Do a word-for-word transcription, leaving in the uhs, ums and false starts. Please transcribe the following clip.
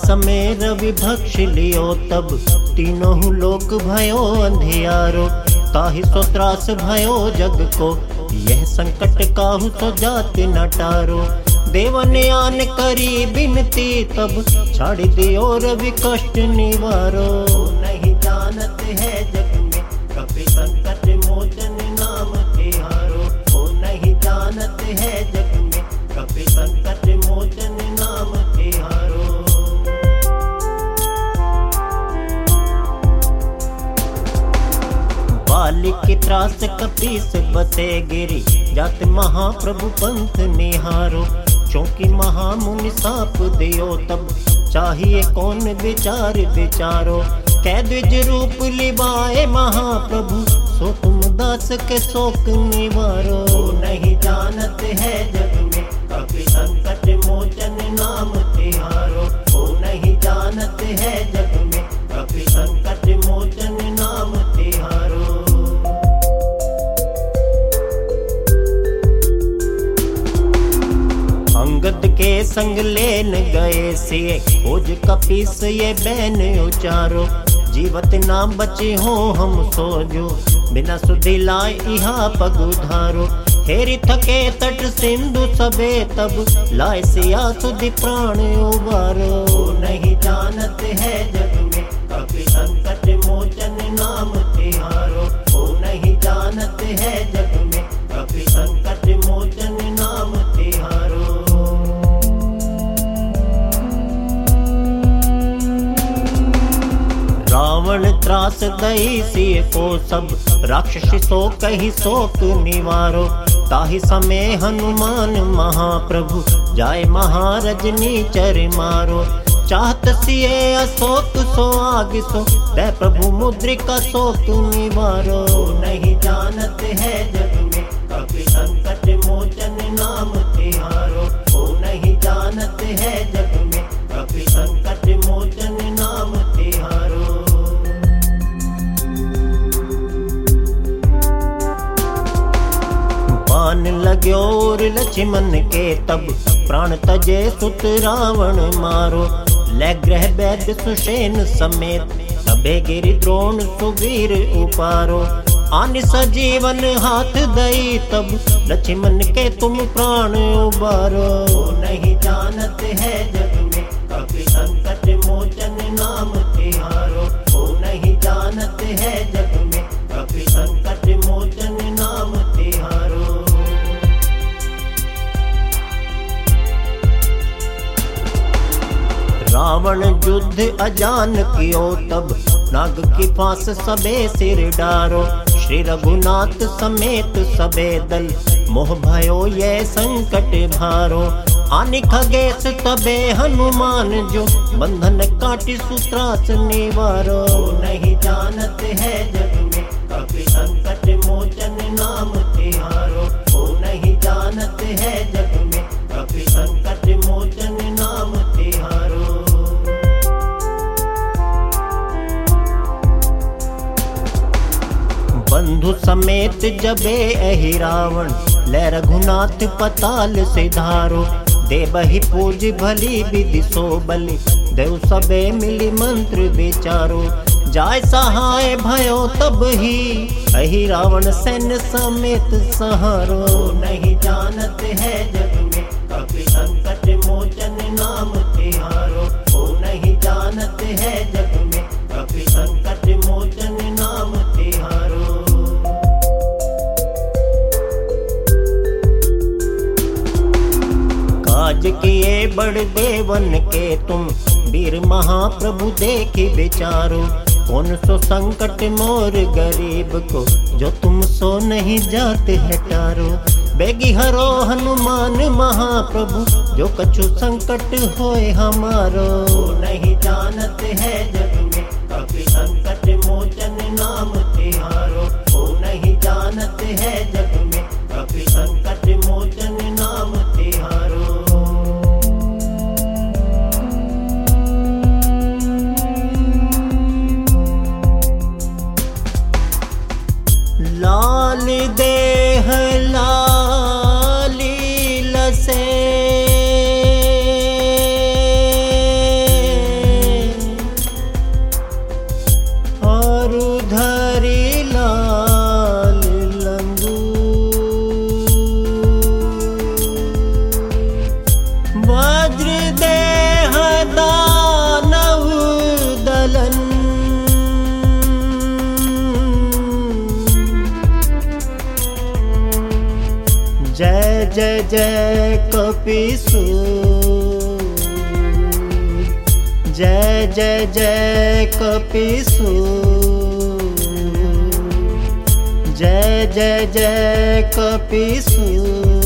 समय रवि भक्ष लियो तब तीनों लोक भयो अंधियारो। ताहि सो त्रास भयो जग को यह संकट काहू सो जाति न टारो। देवन आन करी बिनती तब छाड़ दियो रवि कष्ट निवारो। नहीं जानत है जग में कपि संकट मोचन नाम तिहारो। ओ नहीं जानत है जग में कपि संकट मोचन नाम तिहारो। बालिक त्रास कपीस बसे गिरी जात महाप्रभु पंथ निहारो। चौकी महामुनि साप दियो तब चाहिए कौन विचार विचारो। कै द्विज रूप लिबाए महाप्रभु सो तुम दास के शोक निवारो। नहीं जानत है जग में कपि संकट मोचन नाम तिहारो। ओ नहीं जानत है जग में कपि संकट मोचन नाम तिहारो। अंगद के संग लेन गए सिए खोज कपीस ये बैन उचारो। जीवत नाम बचे हो हम सोजो बिना सुधि लाए इहा पग उधारो। हेरी थके तट सिंधु सबे तब लाए सिया सुधि प्राण उबारो। नहीं जानत है जग में कपि संकट मोचन नाम तिहारो। ओ नहीं जानत है जग में कपि संकट मोचन नाम तिहारो। रावण त्रास दई सिय को सब राक्षसी सो कही शोक निवारो। ताहि समय हनुमान महाप्रभु जाय महारजनी चर मारो। चाहत सिए अशोक सो आग सो तै प्रभु मुद्रिका शोक निवारो। नहीं जानत है जग में कपि संकट मोचन नाम तिहारो। ओ नहीं जानत है जग में कपि संकट मोचन नाम तिहारो। बान लाग्यो और लक्ष्मण के तब प्राण तजे सुत रावण मारो। ले ग्रह वैद्य सुषेण समेत सबे गिरि द्रोण सुवीर उपारो। आनि सजीवन हाथ दई तब लक्ष्मण के तुम प्राण उबारो। नहीं जानत है जग में कपि संकट मोचन नाम तिहारो। ओ नहीं जानत है जग में कपि संकट मोचन नाम तिहारो। रावण युद्ध अजान कियो तब नाग की फांस सबे सिर डारो। श्री रघुनाथ समेत सबे दल मोह भयो ये संकट भारो। आनि खगेश तबे हनुमान जो बंधन काटी सुत्रास निवारो। नहीं जानत है जग में कपि संकट मोचन नाम तिहारो। ओ नहीं जानत है जग में कपि संकट मोचन नाम तिहारो। बंधु समेत जबे अहि रावण ले रघुनाथ पताल सिधारो। देवहि पूज भली विधि सो बलि देव सबे मिली मंत्र विचारो। जाय सहाय भयो तब ही अहि रावण सैन्य समेत सहारो। नहीं जानत है जग में कपि संकट मोचन नाम तिहारो। ओ नहीं जानत है जग में कपि संकट मोचन नाम तिहारो। काज किए बड़ देवन के तुम वीर महाप्रभु देखि विचारो। कौन सो संकट मोर गरीब को जो तुम सो नहीं जाते है टारो। बेगी हरो हनुमान महाप्रभु जो कछु संकट होए हमारो। नहीं जानत है जग में कपि संकट मोचन नाम तिहारो। ओ नहीं जानत है जग में कपि संकट मोचन नाम तिहारो। लाल देह लाली लसे जय जय कपीसूर, जय जय जय कपीसूर, जय जय जय कपीसूर।